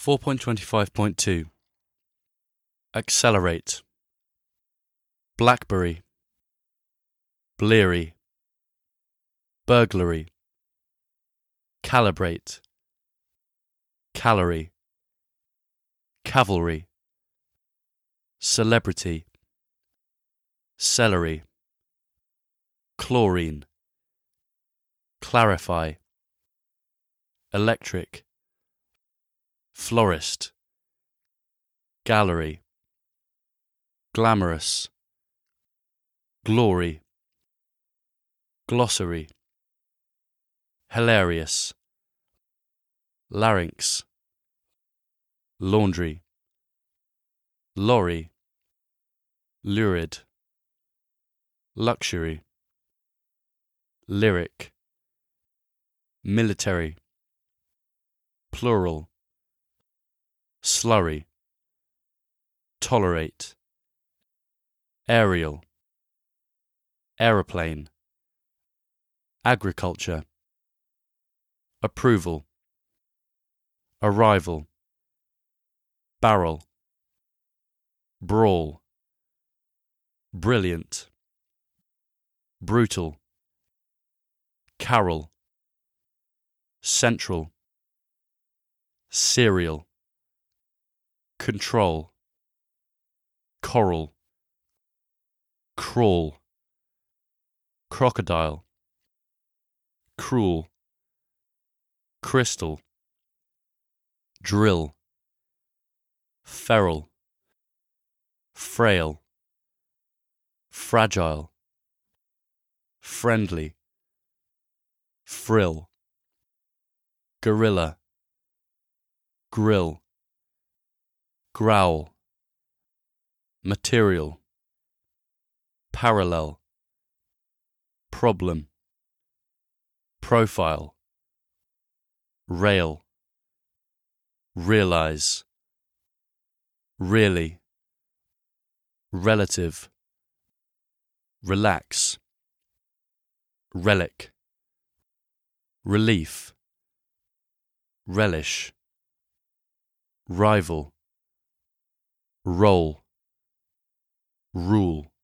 4.25.2 Accelerate. Blackberry, bleary, burglary, calibrate, calorie, cavalry, celebrity, celery, chlorine, clarify, electric, florist, gallery, glamorous, glory, glossary, hilarious, larynx, laundry, lorry, lurid, luxury, lyric, military, plural, slurry, tolerate, aerial, aeroplane, agriculture, approval, arrival, barrel, brawl, brilliant, brutal, carol, central, cereal, control, coral, crawl, crocodile, cruel, crystal, drill, feral, frail, fragile, friendly, frill, gorilla, grill, growl, material, parallel, problem, profile, rail, realize, really, relative, relax, relic, relief, relish, rival, roll, rule.